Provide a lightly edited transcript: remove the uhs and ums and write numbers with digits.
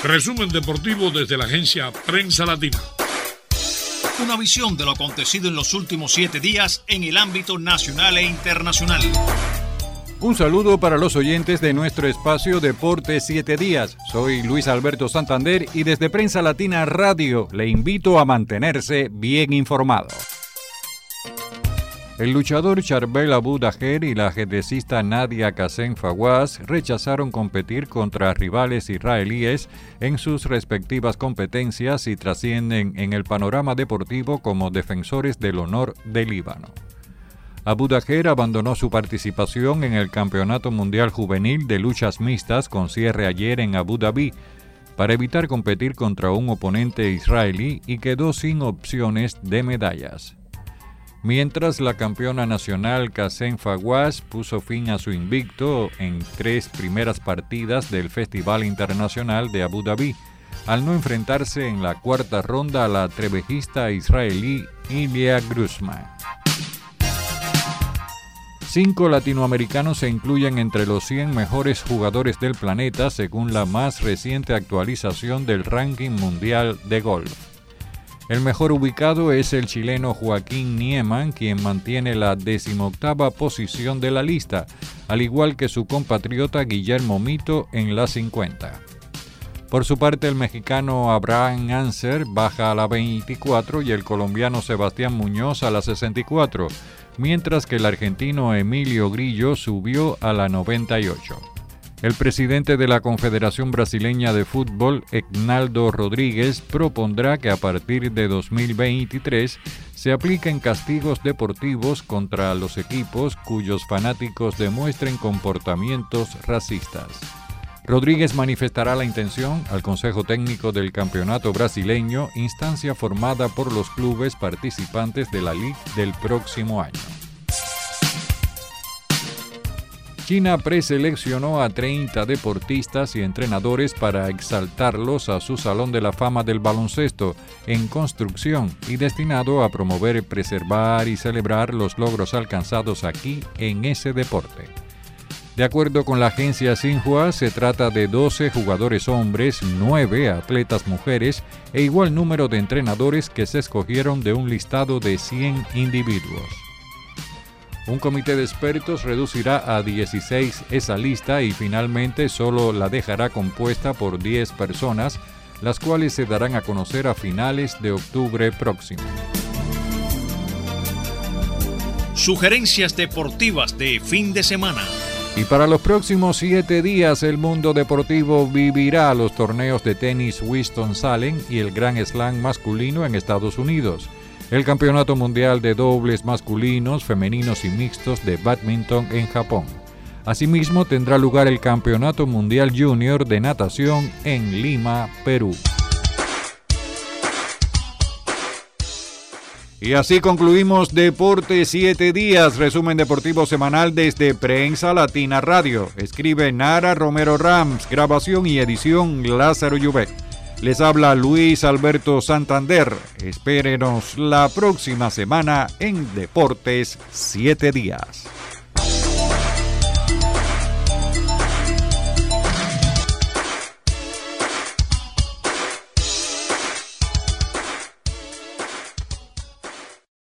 Resumen deportivo desde la agencia Prensa Latina. Una visión de lo acontecido en los últimos 7 días en el ámbito nacional e internacional. Un saludo para los oyentes de nuestro espacio Deportes 7 días. Soy Luis Alberto Santander y desde Prensa Latina Radio le invito a mantenerse bien informado. El luchador Charbel Abu Daher y la ajedrecista Nadia Kassem Fawaz rechazaron competir contra rivales israelíes en sus respectivas competencias y trascienden en el panorama deportivo como defensores del honor del Líbano. Abu Daher abandonó su participación en el Campeonato Mundial Juvenil de Luchas Mixtas con cierre ayer en Abu Dhabi para evitar competir contra un oponente israelí y quedó sin opciones de medallas. Mientras la campeona nacional Kassem Fawaz puso fin a su invicto en 3 primeras partidas del Festival Internacional de Abu Dhabi, al no enfrentarse en la cuarta ronda a la trevejista israelí Ilia Grusman. 5 latinoamericanos se incluyen entre los 100 mejores jugadores del planeta según la más reciente actualización del ranking mundial de golf. El mejor ubicado es el chileno Joaquín Niemann, quien mantiene la 18ª posición de la lista, al igual que su compatriota Guillermo Mito en la 50. Por su parte, el mexicano Abraham Ancer baja a la 24 y el colombiano Sebastián Muñoz a la 64, mientras que el argentino Emilio Grillo subió a la 98. El presidente de la Confederación Brasileña de Fútbol, Egnaldo Rodríguez, propondrá que a partir de 2023 se apliquen castigos deportivos contra los equipos cuyos fanáticos demuestren comportamientos racistas. Rodríguez manifestará la intención al Consejo Técnico del Campeonato Brasileño, instancia formada por los clubes participantes de la Liga del próximo año. China preseleccionó a 30 deportistas y entrenadores para exaltarlos a su Salón de la Fama del Baloncesto en construcción y destinado a promover, preservar y celebrar los logros alcanzados aquí en ese deporte. De acuerdo con la agencia Xinhua, se trata de 12 jugadores hombres, 9 atletas mujeres e igual número de entrenadores que se escogieron de un listado de 100 individuos. Un comité de expertos reducirá a 16 esa lista y finalmente solo la dejará compuesta por 10 personas, las cuales se darán a conocer a finales de octubre próximo. Sugerencias deportivas de fin de semana. Y para los próximos 7 días el mundo deportivo vivirá los torneos de tenis Winston-Salem y el Grand Slam masculino en Estados Unidos, el Campeonato Mundial de Dobles masculinos, femeninos y mixtos de bádminton en Japón. Asimismo, tendrá lugar el Campeonato Mundial Junior de Natación en Lima, Perú. Y así concluimos Deportes 7 días, resumen deportivo semanal desde Prensa Latina Radio. Escribe Nara Romero Rams, grabación y edición Lázaro Llubet. Les habla Luis Alberto Santander. Espérenos la próxima semana en Deportes 7 días.